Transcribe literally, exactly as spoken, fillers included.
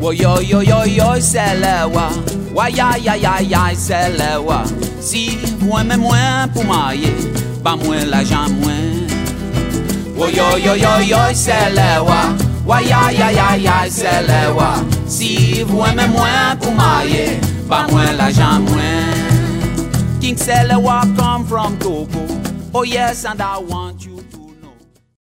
Wo yo yo yo yo c'est le wa. Wa ya ya ya ya c'est le wa. Si vous aimez moins pour marier, pas moins l'argent moins. Wo yo yo yo yo c'est le wa. Wa ya ya ya ya c'est le wa. Si vous aimez moins pour marier, pas moins l'argent moins. King Selewa come from Togo. Oh yes, and I want you.